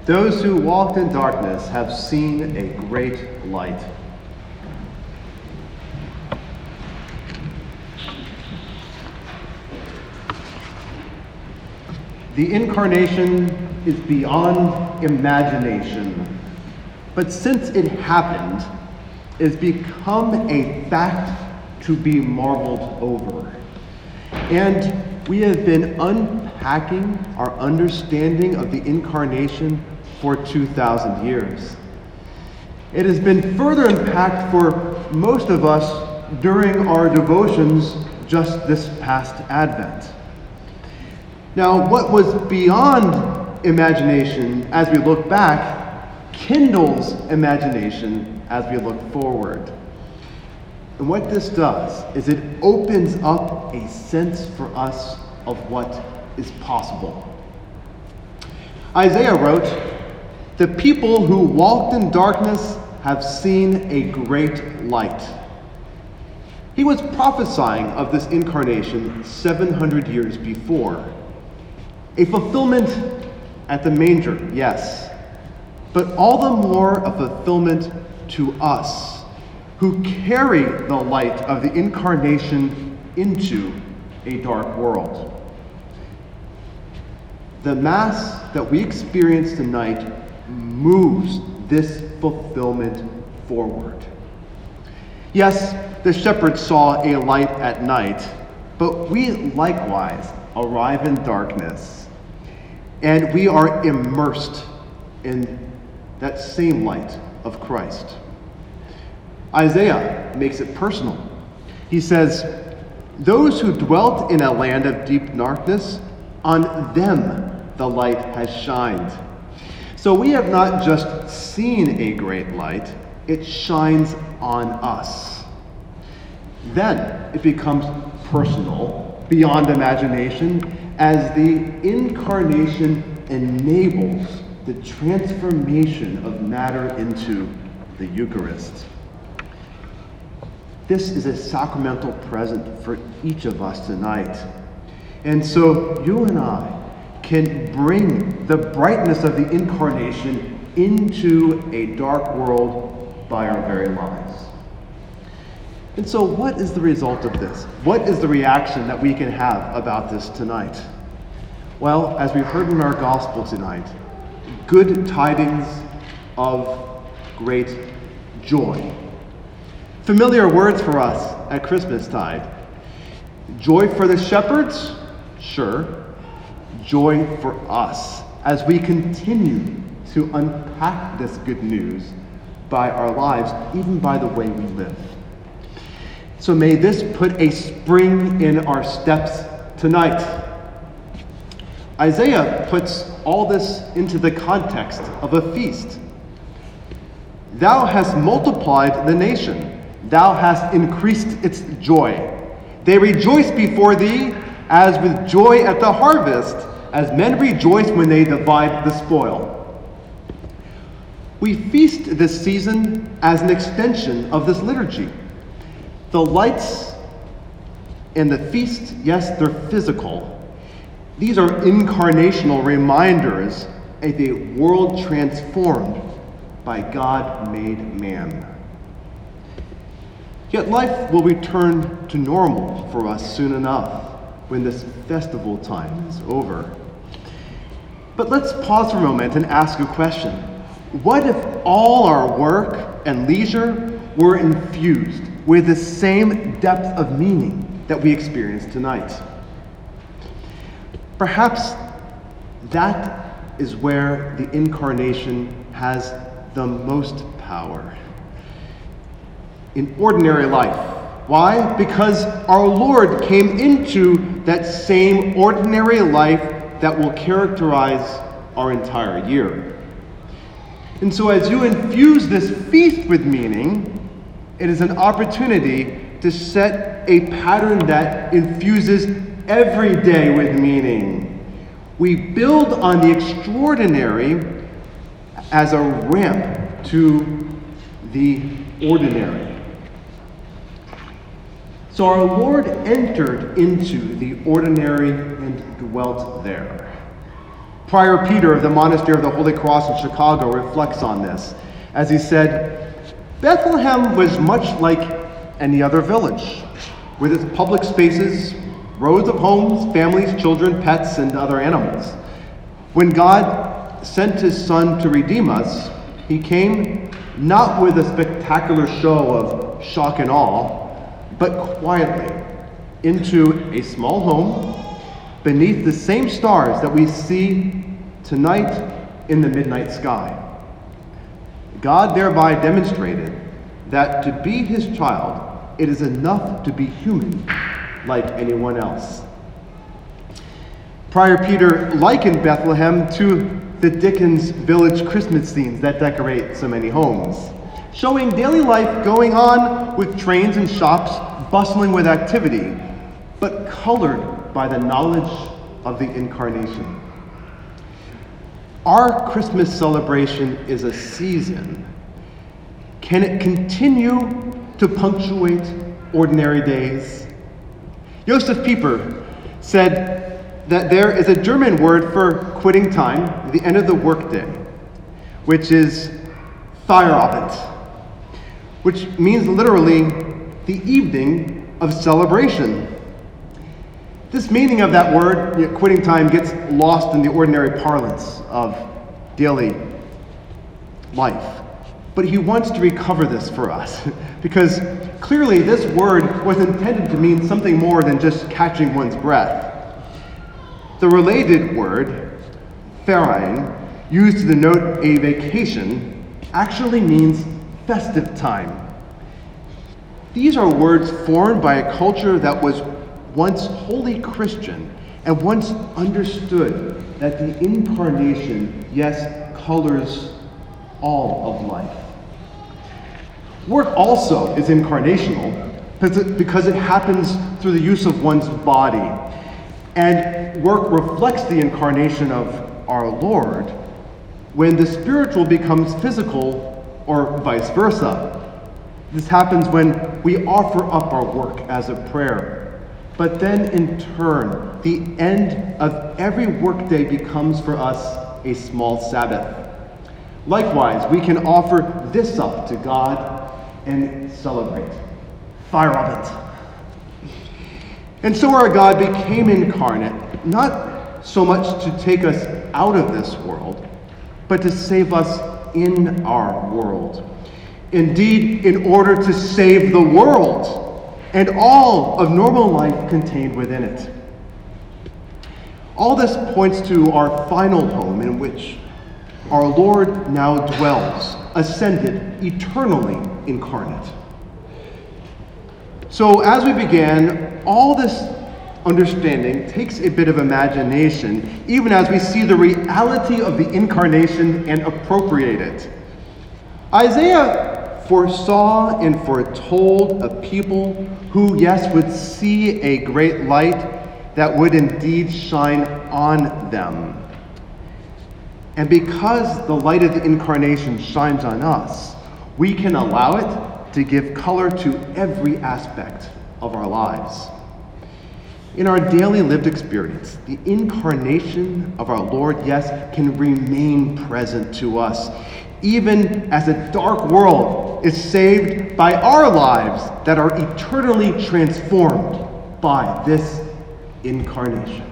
Those who walked in darkness have seen a great light. The incarnation is beyond imagination, but since it happened, it has become a fact to be marveled over. And we have been unpacking our understanding of the incarnation for 2,000 years. It has been further unpacked for most of us during our devotions just this past Advent. Now, what was beyond imagination as we look back kindles imagination as we look forward. And what this does is it opens up a sense for us of what is possible. Isaiah wrote, "The people who walked in darkness have seen a great light." He was prophesying of this incarnation 700 years before. A fulfillment at the manger, yes, but all the more a fulfillment to us, who carry the light of the incarnation into a dark world. The Mass that we experience tonight moves this fulfillment forward. Yes, the shepherds saw a light at night, but we likewise arrive in darkness, and we are immersed in that same light of Christ. Isaiah makes it personal. He says, "Those who dwelt in a land of deep darkness, on them the light has shined." So we have not just seen a great light, it shines on us. Then it becomes personal, beyond imagination, as the incarnation enables the transformation of matter into the Eucharist. This is a sacramental present for each of us tonight. And so you and I can bring the brightness of the incarnation into a dark world by our very lives. And so what is the result of this? What is the reaction that we can have about this tonight? Well, as we've heard in our gospel tonight, good tidings of great joy. Familiar words for us at Christmastide. Joy for the shepherds? Sure. Joy for us as we continue to unpack this good news by our lives, even by the way we live. So may this put a spring in our steps tonight. Isaiah puts all this into the context of a feast. "Thou hast multiplied the nation. Thou hast increased its joy. They rejoice before thee as with joy at the harvest, as men rejoice when they divide the spoil." We feast this season as an extension of this liturgy. The lights and the feast, yes, they're physical. These are incarnational reminders of a world transformed by God made man. Yet life will return to normal for us soon enough when this festival time is over. But let's pause for a moment and ask a question. What if all our work and leisure were infused with the same depth of meaning that we experience tonight? Perhaps that is where the incarnation has the most power. In ordinary life. Why? Because our Lord came into that same ordinary life that will characterize our entire year. And so as you infuse this feast with meaning, it is an opportunity to set a pattern that infuses every day with meaning. We build on the extraordinary as a ramp to the ordinary. So our Lord entered into the ordinary and dwelt there. Prior Peter of the Monastery of the Holy Cross in Chicago reflects on this, as he said, Bethlehem was much like any other village, with its public spaces, rows of homes, families, children, pets, and other animals. When God sent his Son to redeem us, he came not with a spectacular show of shock and awe, but quietly into a small home beneath the same stars that we see tonight in the midnight sky. God thereby demonstrated that to be his child, it is enough to be human like anyone else. Prior Peter likened Bethlehem to the Dickens village Christmas scenes that decorate so many homes, showing daily life going on with trains and shops bustling with activity, but colored by the knowledge of the Incarnation. Our Christmas celebration is a season. Can it continue to punctuate ordinary days? Josef Pieper said that there is a German word for quitting time, the end of the workday, which is Feierabend, which means literally the evening of celebration. This meaning of that word, quitting time, gets lost in the ordinary parlance of daily life. But he wants to recover this for us, because clearly this word was intended to mean something more than just catching one's breath. The related word, Ferien, used to denote a vacation, actually means festive time. These are words formed by a culture that was once wholly Christian and once understood that the Incarnation, yes, colors all of life. Work also is incarnational because it happens through the use of one's body. And work reflects the incarnation of our Lord when the spiritual becomes physical, or vice versa. This happens when we offer up our work as a prayer. But then in turn, the end of every workday becomes for us a small Sabbath. Likewise, we can offer this up to God and celebrate. Feierabend. And so our God became incarnate, not so much to take us out of this world, but to save us in our world. Indeed, in order to save the world and all of normal life contained within it. All this points to our final home in which our Lord now dwells, ascended, eternally incarnate. So as we began, all this understanding takes a bit of imagination, even as we see the reality of the Incarnation and appropriate it. Isaiah foresaw and foretold a people who, yes, would see a great light that would indeed shine on them. And because the light of the Incarnation shines on us, we can allow it to give color to every aspect of our lives. In our daily lived experience, the incarnation of our Lord, yes, can remain present to us, even as a dark world is saved by our lives that are eternally transformed by this incarnation.